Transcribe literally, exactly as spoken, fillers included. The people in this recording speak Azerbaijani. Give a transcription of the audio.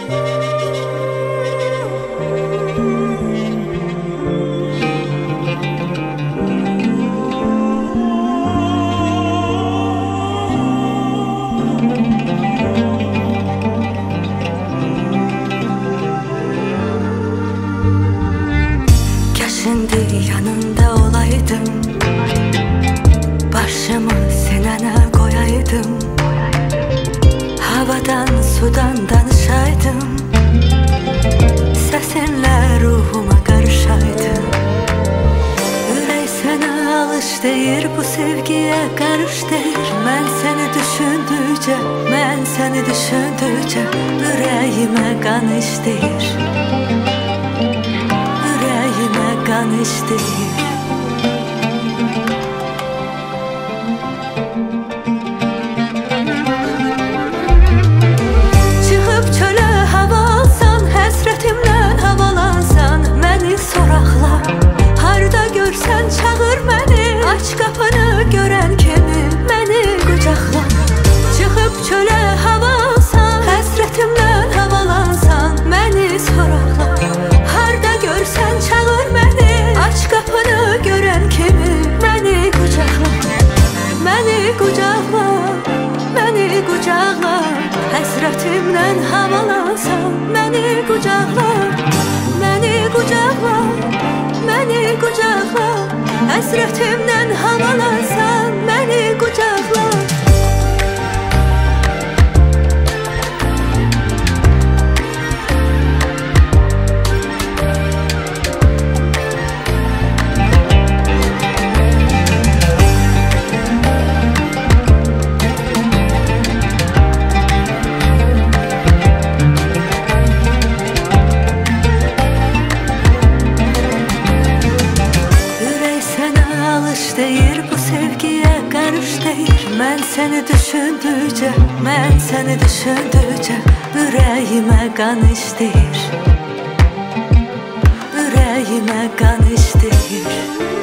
Şimdi yanında olaydım, başımı sinene koyaydım, havadan sudan danışaydım, sesinle ruhuma karışaydım. Ürək sənə alış deyir, bu sevgiye karış deyir. Mən səni düşündükcə, mən səni düşündükcə ürəyimə qan istəyir, ürəyimə qan istəyir. Çıxıb çölə hava alsan, həsrətimlə havalansan, məni soraqla. Harda görsən çağır məni, aç qapını görən kimi məni qucaqla. Çıxıb çölə hava alsan, həsrətimlə havalansan, məni soraqla. Harda görsən çağır məni, aç qapını görən kimi məni qucaqla. Məni qucaqla, məni qucaqla, həsrətimlə havalansan, məni qucaqla. Məni qucaqla, məni qucaqla, həsrətimdən havalansan, məni qucaqla. Deyir, bu sevgiye karış deyir. Mən səni düşündükcə, mən səni düşündükcə ürəyimə qan istəyir, ürəyimə qan istəyir.